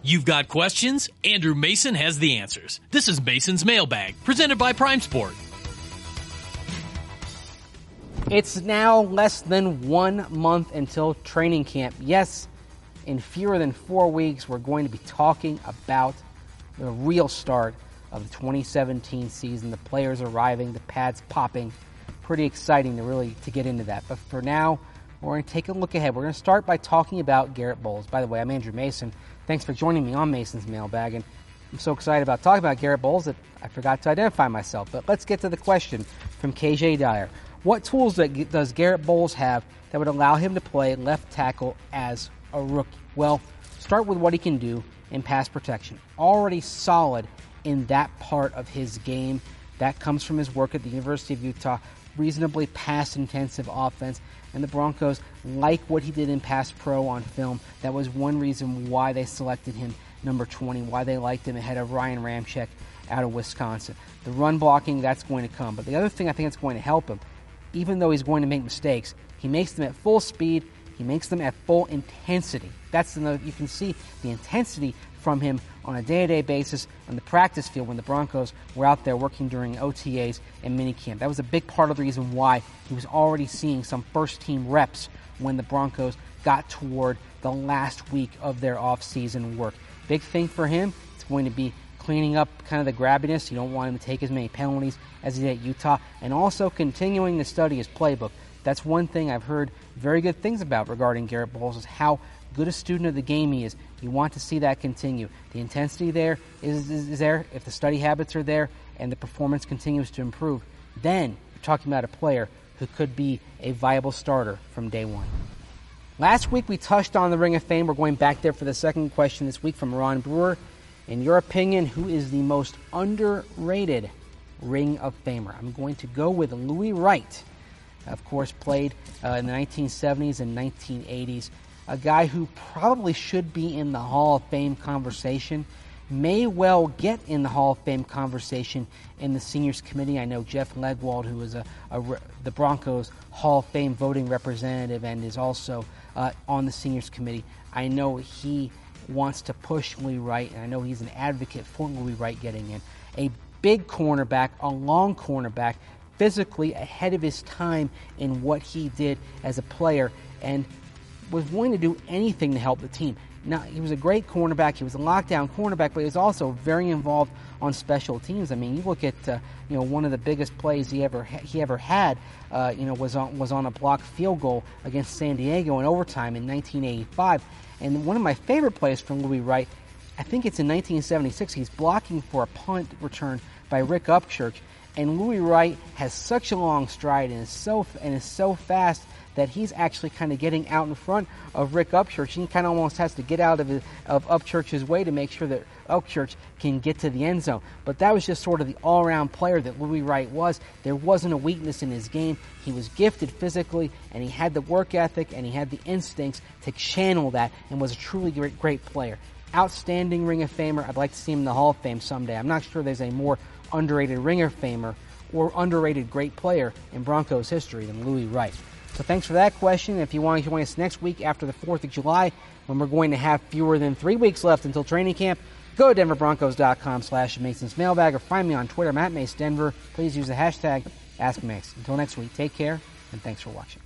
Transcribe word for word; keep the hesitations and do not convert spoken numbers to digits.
You've got questions? Andrew Mason has the answers. This is Mason's Mailbag, presented by Prime Sport. It's now less than one month until training camp. Yes, in fewer than four weeks, we're going to be talking about the real start of the twenty seventeen season. The players arriving, the pads popping. Pretty exciting to really to get into that. But for now, we're going to take a look ahead. We're going to start by talking about Garett Bolles. By the way, I'm Andrew Mason. Thanks for joining me on Mason's Mailbag. And I'm so excited about talking about Garett Bolles that I forgot to identify myself. But let's get to the question from K J Dyer. What tools does Garett Bolles have that would allow him to play left tackle as a rookie? Well, start with what he can do in pass protection. Already solid in that part of his game. That comes from his work at the University of Utah. Reasonably pass-intensive offense. And the Broncos like what he did in pass pro on film. That was one reason why they selected him number twenty, why they liked him ahead of Ryan Ramczyk out of Wisconsin. The run blocking, that's going to come. But the other thing I think that's going to help him, even though he's going to make mistakes, he makes them at full speed, he makes them at full intensity. That's the, you can see the intensity from him on a day-to-day basis on the practice field when the Broncos were out there working during O T As and minicamp. That was a big part of the reason why he was already seeing some first-team reps when the Broncos got toward the last week of their off-season work. Big thing for him, it's going to be cleaning up kind of the grabbiness. You don't want him to take as many penalties as he did at Utah, and also continuing to study his playbook. That's one thing I've heard very good things about regarding Garett Bolles, is how good a student of the game he is. You want to see that continue. The intensity there is, is, is there. If the study habits are there and the performance continues to improve, then you're talking about a player who could be a viable starter from day one. Last week we touched on the Ring of Fame. We're going back there for the second question this week from Ron Brewer. In your opinion, who is the most underrated Ring of Famer? I'm going to go with Louis Wright. Of course, played uh, in the nineteen seventies and nineteen eighties. A guy who probably should be in the Hall of Fame conversation, may well get in the Hall of Fame conversation in the Seniors Committee. I know Jeff Legwold, who is a, a the Broncos Hall of Fame voting representative and is also uh, on the Seniors Committee. I know he wants to push Louis Wright, and I know he's an advocate for Louis Wright getting in. A big cornerback, a long cornerback, physically ahead of his time in what he did as a player, and was willing to do anything to help the team. Now, he was a great cornerback. He was a lockdown cornerback, but he was also very involved on special teams. I mean, you look at uh, you know one of the biggest plays he ever ha- he ever had. Uh, you know was on was on a blocked field goal against San Diego in overtime in nineteen eighty-five. And one of my favorite plays from Louis Wright, I think it's in nineteen seventy-six. He's blocking for a punt return by Rick Upchurch, and Louis Wright has such a long stride and is so and is so fast that he's actually kind of getting out in front of Rick Upchurch. He kind of almost has to get out of, his, of Upchurch's way to make sure that Upchurch can get to the end zone. But that was just sort of the all-around player that Louis Wright was. There wasn't a weakness in his game. He was gifted physically, and he had the work ethic, and he had the instincts to channel that, and was a truly great, great player. Outstanding Ring of Famer. I'd like to see him in the Hall of Fame someday. I'm not sure there's a more underrated Ring of Famer or underrated great player in Broncos history than Louis Wright. So thanks for that question. If you want to join us next week after the fourth of July, when we're going to have fewer than three weeks left until training camp, go to denver broncos dot com slash Mason's Mailbag or find me on Twitter, I'm at Mace Denver. Please use the hashtag AskMace. Until next week, take care, and thanks for watching.